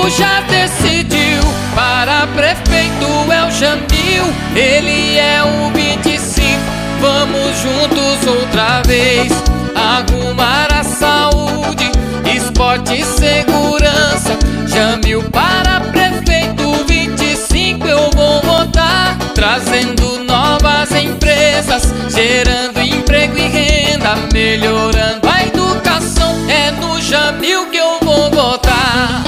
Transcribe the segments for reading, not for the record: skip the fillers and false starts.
povo já decidiu, para prefeito é o Jamil, ele é o 25. Vamos juntos outra vez arrumar a saúde, esporte e segurança. Jamil para prefeito 25 eu vou votar, trazendo novas empresas, gerando emprego e renda, melhorando a educação. É no Jamil que eu vou votar.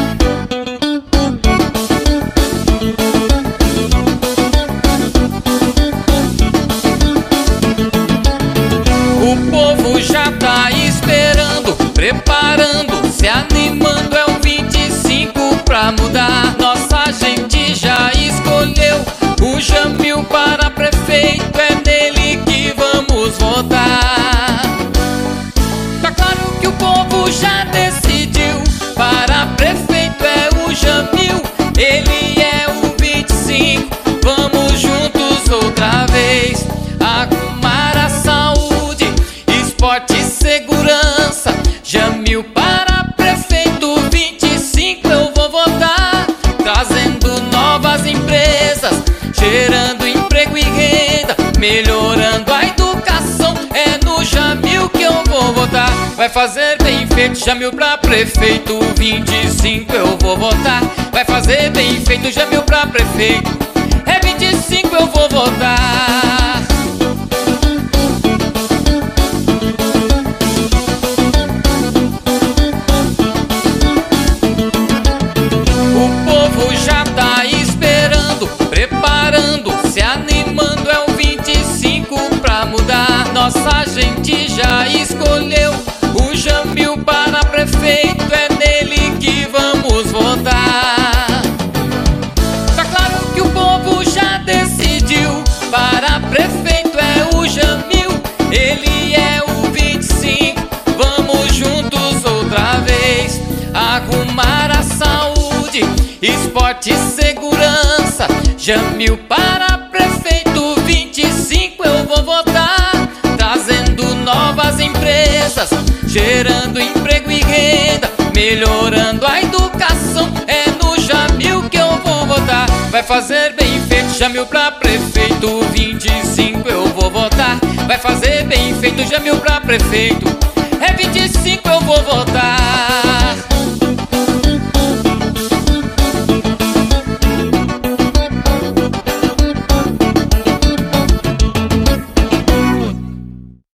O povo já tá esperando, preparando, se animando. É o 25 pra mudar. Nossa gente já escolheu o Jamil para prefeito, é nele que vamos votar. Tá claro que o povo já decidiu, para prefeito é o Jamil, ele é o 25. Vamos juntos outra vez arrumar a saúde, esporte e segurança. Jamil para prefeito 25 eu vou votar, trazendo novas empresas, gerando emprego e renda, melhorando a educação. É no Jamil que eu vou votar. Vai fazer bem feito, Jamil pra prefeito 25 eu vou votar. Vai fazer bem feito, Jamil pra prefeito, é 25 eu vou votar. O povo já tá esperando, preparando, se animando. É o 25 pra mudar. Nossa gente já escolheu o Jamil para prefeito, é nele que vamos votar. Tá claro que o povo já decidiu, para prefeito é o Jamil, ele é o 25. Vamos juntos outra vez arrumar a saúde, esporte e segurança. Jamil para prefeito 25 eu vou votar, trazendo novas empresas, gerando emprego e renda, melhorando a educação. É no Jamil que eu vou votar. Vai fazer bem feito, Jamil pra prefeito 25 eu vou votar. Vai fazer bem feito, Jamil pra prefeito, é 25 eu vou votar.